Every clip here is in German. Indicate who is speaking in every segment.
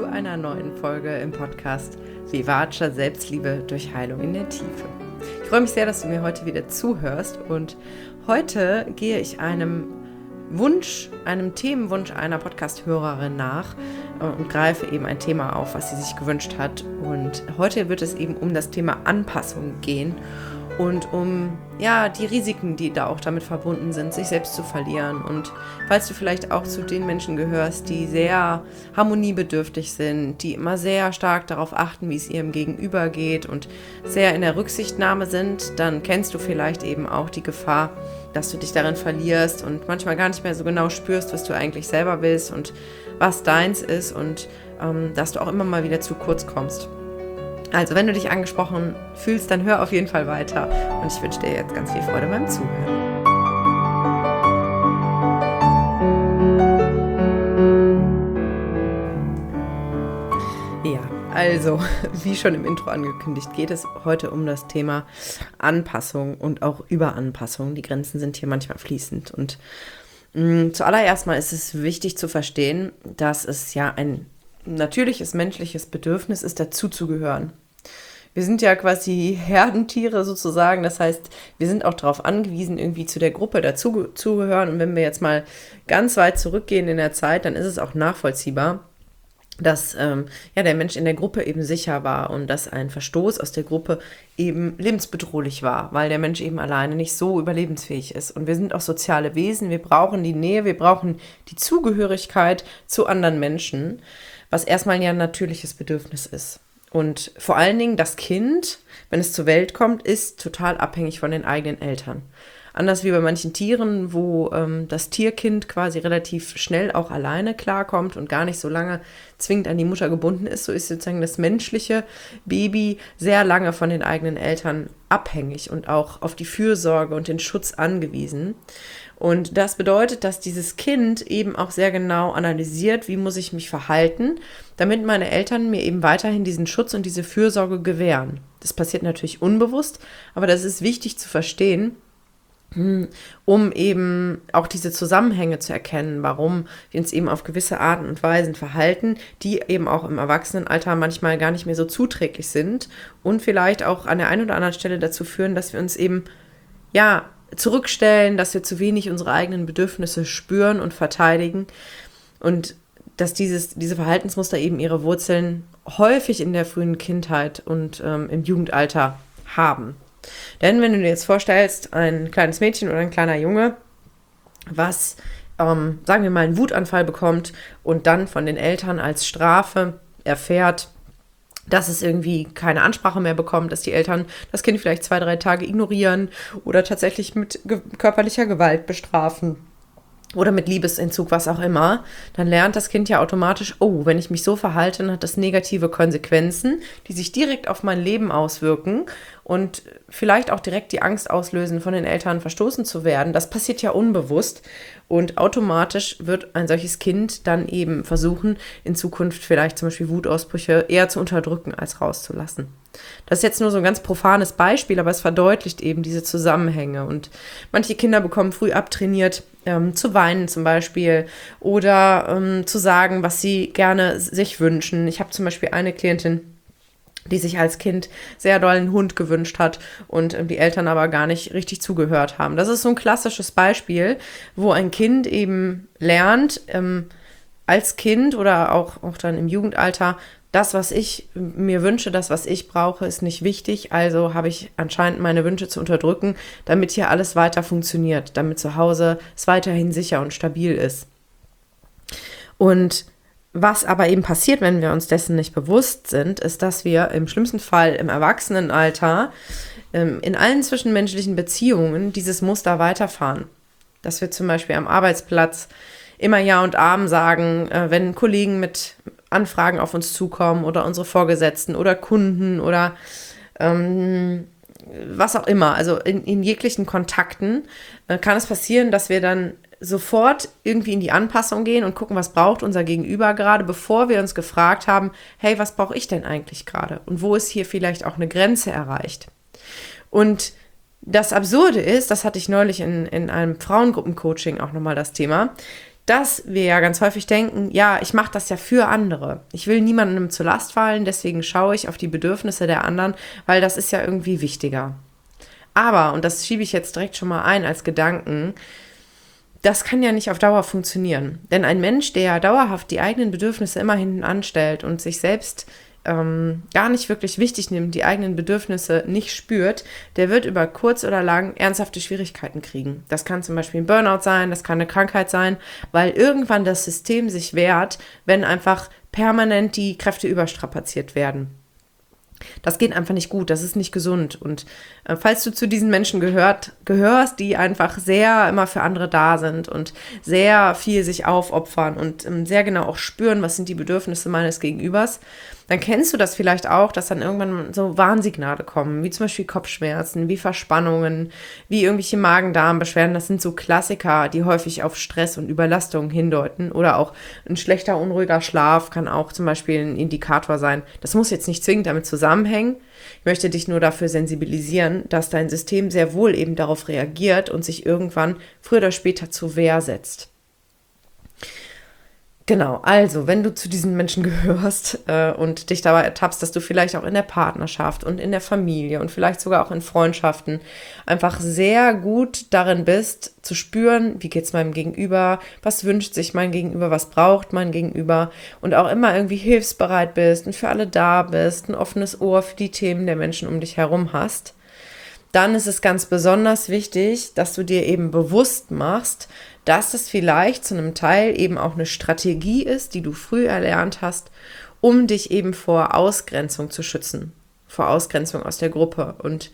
Speaker 1: zu einer neuen Folge im Podcast Vivace Selbstliebe durch Heilung in der Tiefe. Ich freue mich sehr, dass du mir heute wieder zuhörst und heute gehe ich einem Themenwunsch einer Podcast-Hörerin nach und greife eben ein Thema auf, was sie sich gewünscht hat. Und heute wird es eben um das Thema Anpassung gehen und um die Risiken, die da auch damit verbunden sind, sich selbst zu verlieren. Und falls du vielleicht auch zu den Menschen gehörst, die sehr harmoniebedürftig sind, die immer sehr stark darauf achten, wie es ihrem Gegenüber geht und sehr in der Rücksichtnahme sind, dann kennst du vielleicht eben auch die Gefahr, dass du dich darin verlierst und manchmal gar nicht mehr so genau spürst, was du eigentlich selber willst und was deins ist und dass du auch immer mal wieder zu kurz kommst. Also, wenn du dich angesprochen fühlst, dann hör auf jeden Fall weiter und ich wünsche dir jetzt ganz viel Freude beim Zuhören. Ja, also, wie schon im Intro angekündigt, geht es heute um das Thema Anpassung und auch Überanpassung. Die Grenzen sind hier manchmal fließend und zuallererst mal ist es wichtig zu verstehen, dass es ja ein natürliches menschliches Bedürfnis ist, dazuzugehören. Wir sind ja quasi Herdentiere sozusagen, das heißt, wir sind auch darauf angewiesen, irgendwie zu der Gruppe dazugehören. Und wenn wir jetzt mal ganz weit zurückgehen in der Zeit, dann ist es auch nachvollziehbar, dass der Mensch in der Gruppe eben sicher war und dass ein Verstoß aus der Gruppe eben lebensbedrohlich war, weil der Mensch eben alleine nicht so überlebensfähig ist. Und wir sind auch soziale Wesen, wir brauchen die Nähe, wir brauchen die Zugehörigkeit zu anderen Menschen, was erstmal ja ein natürliches Bedürfnis ist. Und vor allen Dingen das Kind, wenn es zur Welt kommt, ist total abhängig von den eigenen Eltern. Anders wie bei manchen Tieren, wo das Tierkind quasi relativ schnell auch alleine klarkommt und gar nicht so lange zwingend an die Mutter gebunden ist, so ist sozusagen das menschliche Baby sehr lange von den eigenen Eltern abhängig und auch auf die Fürsorge und den Schutz angewiesen. Und das bedeutet, dass dieses Kind eben auch sehr genau analysiert, wie muss ich mich verhalten, damit meine Eltern mir eben weiterhin diesen Schutz und diese Fürsorge gewähren. Das passiert natürlich unbewusst, aber das ist wichtig zu verstehen, um eben auch diese Zusammenhänge zu erkennen, warum wir uns eben auf gewisse Arten und Weisen verhalten, die eben auch im Erwachsenenalter manchmal gar nicht mehr so zuträglich sind und vielleicht auch an der einen oder anderen Stelle dazu führen, dass wir uns eben, zurückstellen, dass wir zu wenig unsere eigenen Bedürfnisse spüren und verteidigen und dass diese Verhaltensmuster eben ihre Wurzeln häufig in der frühen Kindheit und im Jugendalter haben. Denn wenn du dir jetzt vorstellst, ein kleines Mädchen oder ein kleiner Junge, was, sagen wir mal, einen Wutanfall bekommt und dann von den Eltern als Strafe erfährt, dass es irgendwie keine Ansprache mehr bekommt, dass die Eltern das Kind vielleicht 2-3 Tage ignorieren oder tatsächlich mit körperlicher Gewalt bestrafen oder mit Liebesentzug, was auch immer, dann lernt das Kind ja automatisch, wenn ich mich so verhalte, dann hat das negative Konsequenzen, die sich direkt auf mein Leben auswirken und vielleicht auch direkt die Angst auslösen, von den Eltern verstoßen zu werden. Das passiert ja unbewusst und automatisch wird ein solches Kind dann eben versuchen, in Zukunft vielleicht zum Beispiel Wutausbrüche eher zu unterdrücken, als rauszulassen. Das ist jetzt nur so ein ganz profanes Beispiel, aber es verdeutlicht eben diese Zusammenhänge. Und manche Kinder bekommen früh abtrainiert, zu weinen zum Beispiel oder zu sagen, was sie gerne sich wünschen. Ich habe zum Beispiel eine Klientin, die sich als Kind sehr doll einen Hund gewünscht hat und die Eltern aber gar nicht richtig zugehört haben. Das ist so ein klassisches Beispiel, wo ein Kind eben lernt, als Kind oder auch dann im Jugendalter, das, was ich mir wünsche, das, was ich brauche, ist nicht wichtig. Also habe ich anscheinend meine Wünsche zu unterdrücken, damit hier alles weiter funktioniert, damit zu Hause es weiterhin sicher und stabil ist. Und was aber eben passiert, wenn wir uns dessen nicht bewusst sind, ist, dass wir im schlimmsten Fall im Erwachsenenalter in allen zwischenmenschlichen Beziehungen dieses Muster weiterfahren. Dass wir zum Beispiel am Arbeitsplatz immer Ja und Amen sagen, wenn Kollegen mit Anfragen auf uns zukommen oder unsere Vorgesetzten oder Kunden oder was auch immer. Also in jeglichen Kontakten kann es passieren, dass wir dann sofort irgendwie in die Anpassung gehen und gucken, was braucht unser Gegenüber gerade, bevor wir uns gefragt haben, hey, was brauche ich denn eigentlich gerade? Und wo ist hier vielleicht auch eine Grenze erreicht? Und das Absurde ist, das hatte ich neulich in einem Frauengruppencoaching auch nochmal das Thema, dass wir ja ganz häufig denken, ja, ich mache das ja für andere. Ich will niemandem zur Last fallen, deswegen schaue ich auf die Bedürfnisse der anderen, weil das ist ja irgendwie wichtiger. Aber, und das schiebe ich jetzt direkt schon mal ein als Gedanken, das kann ja nicht auf Dauer funktionieren. Denn ein Mensch, der dauerhaft die eigenen Bedürfnisse immer hinten anstellt und sich selbst gar nicht wirklich wichtig nimmt, die eigenen Bedürfnisse nicht spürt, der wird über kurz oder lang ernsthafte Schwierigkeiten kriegen. Das kann zum Beispiel ein Burnout sein, das kann eine Krankheit sein, weil irgendwann das System sich wehrt, wenn einfach permanent die Kräfte überstrapaziert werden. Das geht einfach nicht gut, das ist nicht gesund. Und falls du zu diesen Menschen gehörst, die einfach sehr immer für andere da sind und sehr viel sich aufopfern und sehr genau auch spüren, was sind die Bedürfnisse meines Gegenübers, dann kennst du das vielleicht auch, dass dann irgendwann so Warnsignale kommen, wie zum Beispiel Kopfschmerzen, wie Verspannungen, wie irgendwelche Magen-Darm-Beschwerden. Das sind so Klassiker, die häufig auf Stress und Überlastung hindeuten. Oder auch ein schlechter, unruhiger Schlaf kann auch zum Beispiel ein Indikator sein. Das muss jetzt nicht zwingend damit zusammenhängen. Ich möchte dich nur dafür sensibilisieren, dass dein System sehr wohl eben darauf reagiert und sich irgendwann früher oder später zur Wehr setzt. Genau, also wenn du zu diesen Menschen gehörst und dich dabei ertappst, dass du vielleicht auch in der Partnerschaft und in der Familie und vielleicht sogar auch in Freundschaften einfach sehr gut darin bist, zu spüren, wie geht es meinem Gegenüber, was wünscht sich mein Gegenüber, was braucht mein Gegenüber und auch immer irgendwie hilfsbereit bist und für alle da bist, ein offenes Ohr für die Themen der Menschen um dich herum hast, dann ist es ganz besonders wichtig, dass du dir eben bewusst machst, dass das vielleicht zu einem Teil eben auch eine Strategie ist, die du früh erlernt hast, um dich eben vor Ausgrenzung zu schützen, vor Ausgrenzung aus der Gruppe. Und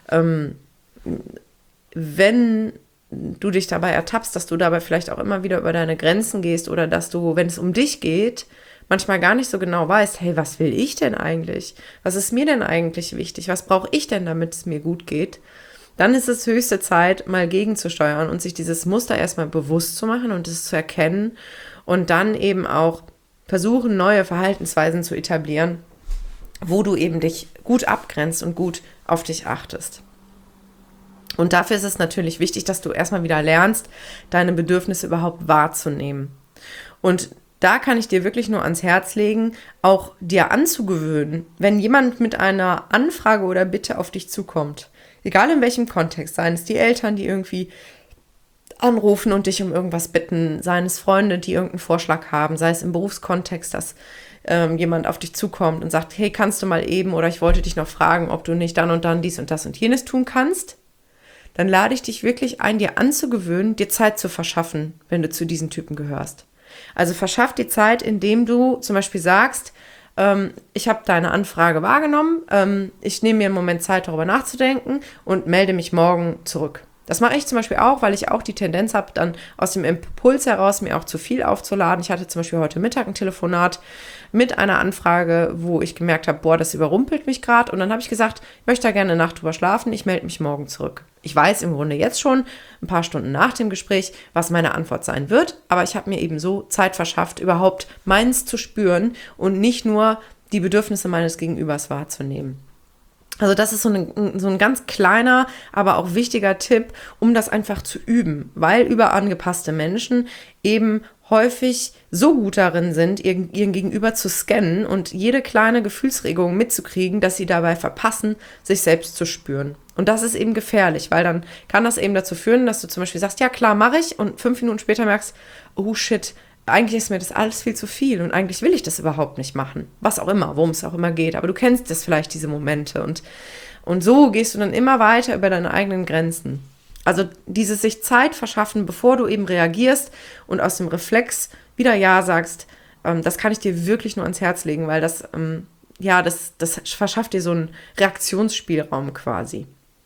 Speaker 1: wenn du dich dabei ertappst, dass du dabei vielleicht auch immer wieder über deine Grenzen gehst oder dass du, wenn es um dich geht, manchmal gar nicht so genau weißt, hey, was will ich denn eigentlich? Was ist mir denn eigentlich wichtig? Was brauche ich denn, damit es mir gut geht? Dann ist es höchste Zeit, mal gegenzusteuern und sich dieses Muster erstmal bewusst zu machen und es zu erkennen und dann eben auch versuchen, neue Verhaltensweisen zu etablieren, wo du eben dich gut abgrenzt und gut auf dich achtest. Und dafür ist es natürlich wichtig, dass du erstmal wieder lernst, deine Bedürfnisse überhaupt wahrzunehmen. Und da kann ich dir wirklich nur ans Herz legen, auch dir anzugewöhnen, wenn jemand mit einer Anfrage oder Bitte auf dich zukommt, egal in welchem Kontext, seien es die Eltern, die irgendwie anrufen und dich um irgendwas bitten, seien es Freunde, die irgendeinen Vorschlag haben, sei es im Berufskontext, dass jemand auf dich zukommt und sagt, hey, kannst du mal eben oder ich wollte dich noch fragen, ob du nicht dann und dann dies und das und jenes tun kannst, dann lade ich dich wirklich ein, dir anzugewöhnen, dir Zeit zu verschaffen, wenn du zu diesen Typen gehörst. Also verschaff dir Zeit, indem du zum Beispiel sagst, ich habe deine Anfrage wahrgenommen, ich nehme mir einen Moment Zeit, darüber nachzudenken und melde mich morgen zurück. Das mache ich zum Beispiel auch, weil ich auch die Tendenz habe, dann aus dem Impuls heraus mir auch zu viel aufzuladen. Ich hatte zum Beispiel heute Mittag ein Telefonat mit einer Anfrage, wo ich gemerkt habe, boah, das überrumpelt mich gerade. Und dann habe ich gesagt, ich möchte da gerne eine Nacht drüber schlafen, ich melde mich morgen zurück. Ich weiß im Grunde jetzt schon, ein paar Stunden nach dem Gespräch, was meine Antwort sein wird. Aber ich habe mir eben so Zeit verschafft, überhaupt meins zu spüren und nicht nur die Bedürfnisse meines Gegenübers wahrzunehmen. Also das ist so ein ganz kleiner, aber auch wichtiger Tipp, um das einfach zu üben, weil überangepasste Menschen eben häufig so gut darin sind, ihren Gegenüber zu scannen und jede kleine Gefühlsregung mitzukriegen, dass sie dabei verpassen, sich selbst zu spüren. Und das ist eben gefährlich, weil dann kann das eben dazu führen, dass du zum Beispiel sagst, ja klar, mache ich und 5 Minuten später merkst, oh shit, eigentlich ist mir das alles viel zu viel und eigentlich will ich das überhaupt nicht machen. Was auch immer, worum es auch immer geht. Aber du kennst das vielleicht, diese Momente. Und so gehst du dann immer weiter über deine eigenen Grenzen. Also dieses sich Zeit verschaffen, bevor du eben reagierst und aus dem Reflex wieder Ja sagst, das kann ich dir wirklich nur ans Herz legen, weil das verschafft dir so einen Reaktionsspielraum quasi.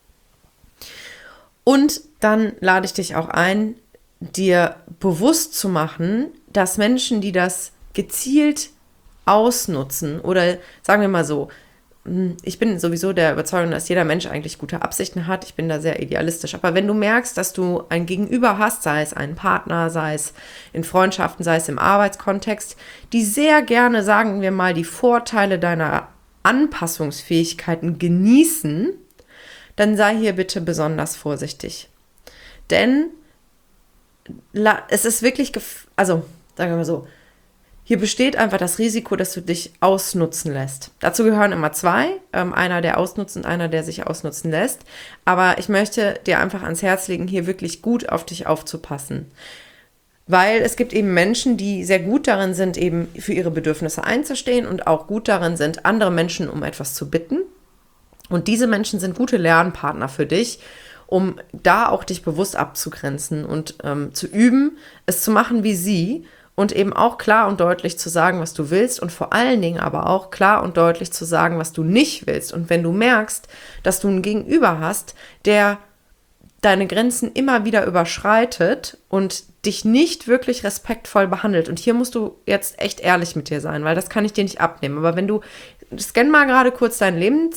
Speaker 1: Und dann lade ich dich auch ein, dir bewusst zu machen, dass Menschen, die das gezielt ausnutzen oder sagen wir mal so, ich bin sowieso der Überzeugung, dass jeder Mensch eigentlich gute Absichten hat. Ich bin da sehr idealistisch. Aber wenn du merkst, dass du ein Gegenüber hast, sei es einen Partner, sei es in Freundschaften, sei es im Arbeitskontext, die sehr gerne, sagen wir mal, die Vorteile deiner Anpassungsfähigkeiten genießen, dann sei hier bitte besonders vorsichtig. Denn es ist wirklich, also sagen wir mal so, hier besteht einfach das Risiko, dass du dich ausnutzen lässt. Dazu gehören immer zwei, einer, der ausnutzt und einer, der sich ausnutzen lässt. Aber ich möchte dir einfach ans Herz legen, hier wirklich gut auf dich aufzupassen. Weil es gibt eben Menschen, die sehr gut darin sind, eben für ihre Bedürfnisse einzustehen und auch gut darin sind, andere Menschen um etwas zu bitten. Und diese Menschen sind gute Lernpartner für dich, um da auch dich bewusst abzugrenzen und zu üben, es zu machen wie sie und eben auch klar und deutlich zu sagen, was du willst und vor allen Dingen aber auch klar und deutlich zu sagen, was du nicht willst. Und wenn du merkst, dass du einen Gegenüber hast, der deine Grenzen immer wieder überschreitet und dich nicht wirklich respektvoll behandelt. Und hier musst du jetzt echt ehrlich mit dir sein, weil das kann ich dir nicht abnehmen. Aber wenn du, scann mal gerade kurz deine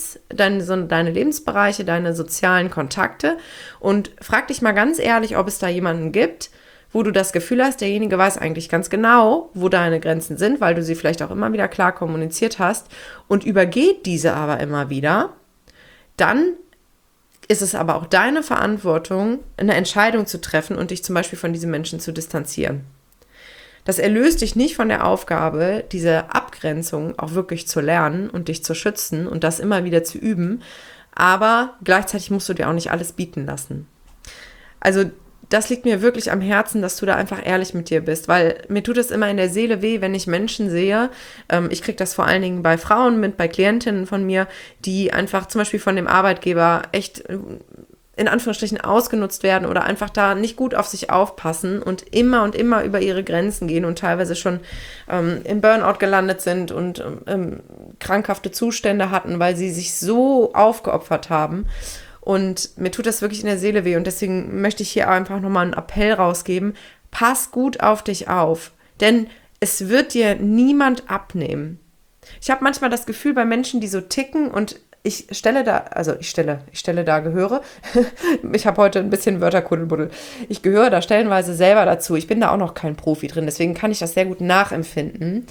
Speaker 1: Lebensbereiche, deine sozialen Kontakte und frag dich mal ganz ehrlich, ob es da jemanden gibt, wo du das Gefühl hast, derjenige weiß eigentlich ganz genau, wo deine Grenzen sind, weil du sie vielleicht auch immer wieder klar kommuniziert hast und übergeht diese aber immer wieder, dann ist es aber auch deine Verantwortung, eine Entscheidung zu treffen und dich zum Beispiel von diesen Menschen zu distanzieren. Das erlöst dich nicht von der Aufgabe, diese Abgrenzung auch wirklich zu lernen und dich zu schützen und das immer wieder zu üben, aber gleichzeitig musst du dir auch nicht alles bieten lassen. Also das liegt mir wirklich am Herzen, dass du da einfach ehrlich mit dir bist, weil mir tut es immer in der Seele weh, wenn ich Menschen sehe, ich kriege das vor allen Dingen bei Frauen mit, bei Klientinnen von mir, die einfach zum Beispiel von dem Arbeitgeber echt in Anführungsstrichen ausgenutzt werden oder einfach da nicht gut auf sich aufpassen und immer über ihre Grenzen gehen und teilweise schon in Burnout gelandet sind und krankhafte Zustände hatten, weil sie sich so aufgeopfert haben. Und mir tut das wirklich in der Seele weh und deswegen möchte ich hier einfach nochmal einen Appell rausgeben. Pass gut auf dich auf, denn es wird dir niemand abnehmen. Ich habe manchmal das Gefühl bei Menschen, die so ticken und ich stelle da Gehöre. Ich habe heute ein bisschen Wörterkuddelbuddel. Ich gehöre da stellenweise selber dazu. Ich bin da auch noch kein Profi drin, deswegen kann ich das sehr gut nachempfinden.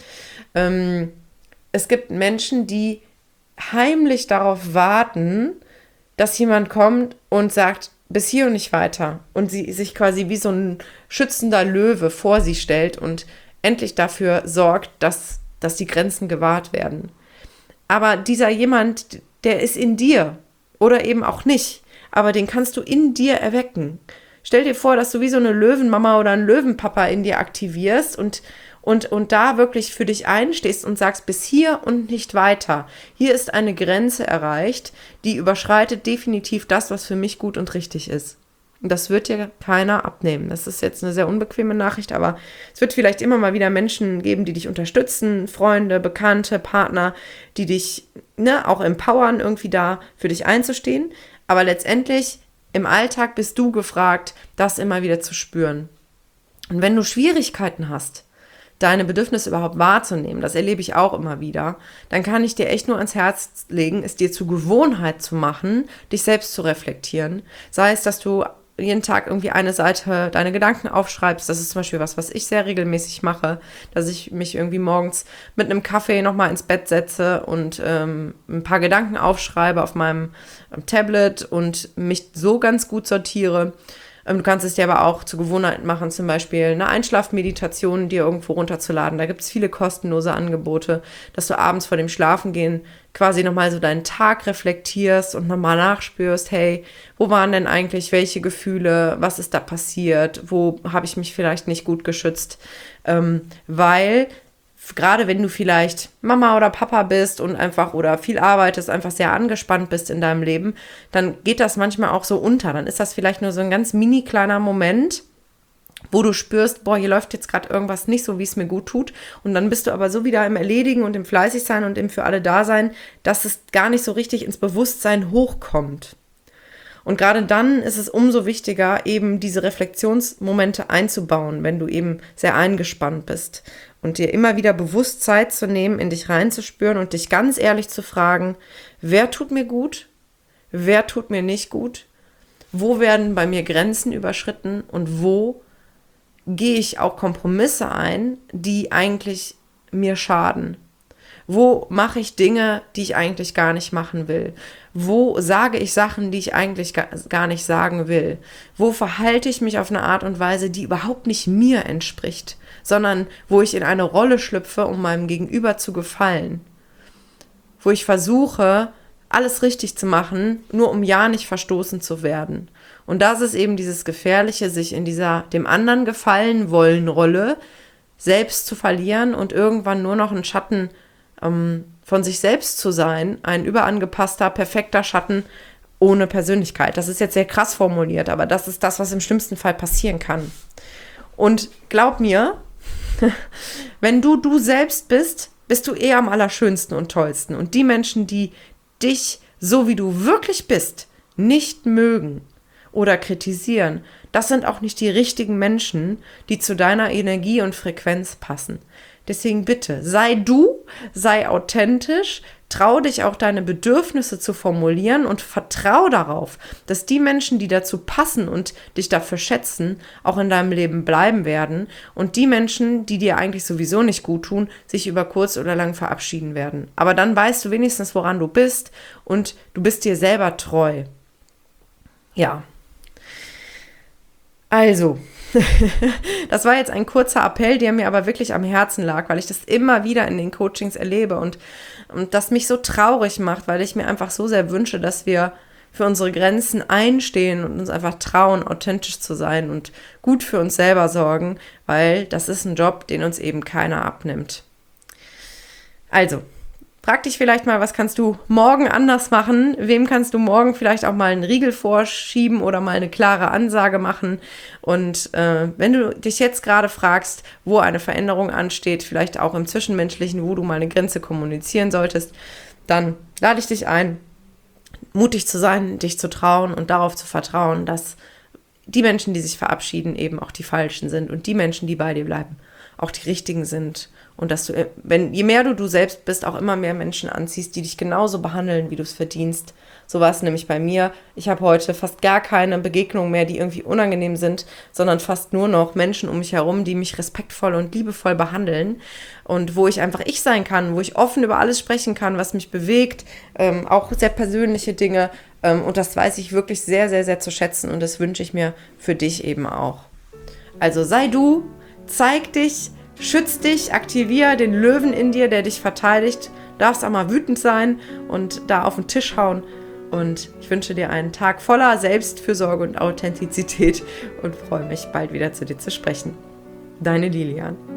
Speaker 1: Es gibt Menschen, die heimlich darauf warten, dass jemand kommt und sagt, bis hier und nicht weiter. Und sie sich quasi wie so ein schützender Löwe vor sie stellt und endlich dafür sorgt, dass die Grenzen gewahrt werden. Aber dieser jemand, der ist in dir oder eben auch nicht. Aber den kannst du in dir erwecken. Stell dir vor, dass du wie so eine Löwenmama oder einen Löwenpapa in dir aktivierst und da wirklich für dich einstehst und sagst, bis hier und nicht weiter. Hier ist eine Grenze erreicht, die überschreitet definitiv das, was für mich gut und richtig ist. Und das wird dir keiner abnehmen. Das ist jetzt eine sehr unbequeme Nachricht, aber es wird vielleicht immer mal wieder Menschen geben, die dich unterstützen, Freunde, Bekannte, Partner, die dich auch empowern, irgendwie da für dich einzustehen. Aber letztendlich im Alltag bist du gefragt, das immer wieder zu spüren. Und wenn du Schwierigkeiten hast, deine Bedürfnisse überhaupt wahrzunehmen, das erlebe ich auch immer wieder, dann kann ich dir echt nur ans Herz legen, es dir zur Gewohnheit zu machen, dich selbst zu reflektieren. Sei es, dass du jeden Tag irgendwie eine Seite deine Gedanken aufschreibst. Das ist zum Beispiel was ich sehr regelmäßig mache, dass ich mich irgendwie morgens mit einem Kaffee nochmal ins Bett setze und ein paar Gedanken aufschreibe auf meinem Tablet und mich so ganz gut sortiere. Du kannst es dir aber auch zur Gewohnheit machen, zum Beispiel eine Einschlafmeditation dir irgendwo runterzuladen. Da gibt es viele kostenlose Angebote, dass du abends vor dem Schlafengehen quasi nochmal so deinen Tag reflektierst und nochmal nachspürst, hey, wo waren denn eigentlich welche Gefühle, was ist da passiert, wo habe ich mich vielleicht nicht gut geschützt, weil gerade wenn du vielleicht Mama oder Papa bist und einfach oder viel arbeitest, einfach sehr angespannt bist in deinem Leben, dann geht das manchmal auch so unter. Dann ist das vielleicht nur so ein ganz mini kleiner Moment, wo du spürst, boah, hier läuft jetzt gerade irgendwas nicht so, wie es mir gut tut. Und dann bist du aber so wieder im Erledigen und im Fleißigsein und im für alle Dasein, dass es gar nicht so richtig ins Bewusstsein hochkommt. Und gerade dann ist es umso wichtiger, eben diese Reflexionsmomente einzubauen, wenn du eben sehr eingespannt bist. Und dir immer wieder bewusst Zeit zu nehmen, in dich reinzuspüren und dich ganz ehrlich zu fragen, wer tut mir gut, wer tut mir nicht gut, wo werden bei mir Grenzen überschritten und wo gehe ich auch Kompromisse ein, die eigentlich mir schaden. Wo mache ich Dinge, die ich eigentlich gar nicht machen will? Wo sage ich Sachen, die ich eigentlich gar nicht sagen will? Wo verhalte ich mich auf eine Art und Weise, die überhaupt nicht mir entspricht, sondern wo ich in eine Rolle schlüpfe, um meinem Gegenüber zu gefallen? Wo ich versuche, alles richtig zu machen, nur um ja nicht verstoßen zu werden. Und das ist eben dieses Gefährliche, sich in dieser dem anderen gefallen wollen Rolle selbst zu verlieren und irgendwann nur noch ein Schatten von sich selbst zu sein, ein überangepasster, perfekter Schatten ohne Persönlichkeit. Das ist jetzt sehr krass formuliert, aber das ist das, was im schlimmsten Fall passieren kann. Und glaub mir, wenn du selbst bist, bist du eher am allerschönsten und tollsten. Und die Menschen, die dich, so wie du wirklich bist, nicht mögen oder kritisieren, das sind auch nicht die richtigen Menschen, die zu deiner Energie und Frequenz passen. Deswegen bitte, sei du, sei authentisch, trau dich auch deine Bedürfnisse zu formulieren und vertrau darauf, dass die Menschen, die dazu passen und dich dafür schätzen, auch in deinem Leben bleiben werden und die Menschen, die dir eigentlich sowieso nicht gut tun, sich über kurz oder lang verabschieden werden. Aber dann weißt du wenigstens, woran du bist und du bist dir selber treu. Ja. Also, das war jetzt ein kurzer Appell, der mir aber wirklich am Herzen lag, weil ich das immer wieder in den Coachings erlebe und das mich so traurig macht, weil ich mir einfach so sehr wünsche, dass wir für unsere Grenzen einstehen und uns einfach trauen, authentisch zu sein und gut für uns selber sorgen, weil das ist ein Job, den uns eben keiner abnimmt. Also, frag dich vielleicht mal, was kannst du morgen anders machen? Wem kannst du morgen vielleicht auch mal einen Riegel vorschieben oder mal eine klare Ansage machen? Und wenn du dich jetzt gerade fragst, wo eine Veränderung ansteht, vielleicht auch im Zwischenmenschlichen, wo du mal eine Grenze kommunizieren solltest, dann lade ich dich ein, mutig zu sein, dich zu trauen und darauf zu vertrauen, dass die Menschen, die sich verabschieden, eben auch die Falschen sind und die Menschen, die bei dir bleiben, auch die Richtigen sind. Und dass du, je mehr du selbst bist, auch immer mehr Menschen anziehst, die dich genauso behandeln, wie du es verdienst. So war es nämlich bei mir. Ich habe heute fast gar keine Begegnungen mehr, die irgendwie unangenehm sind, sondern fast nur noch Menschen um mich herum, die mich respektvoll und liebevoll behandeln und wo ich einfach ich sein kann, wo ich offen über alles sprechen kann, was mich bewegt, auch sehr persönliche Dinge. Und das weiß ich wirklich sehr, sehr, sehr zu schätzen und das wünsche ich mir für dich eben auch. Also sei du, zeig dich, schütz dich, aktiviere den Löwen in dir, der dich verteidigt. Darfst auch mal wütend sein und da auf den Tisch hauen. Und ich wünsche dir einen Tag voller Selbstfürsorge und Authentizität und freue mich, bald wieder zu dir zu sprechen. Deine Lilian.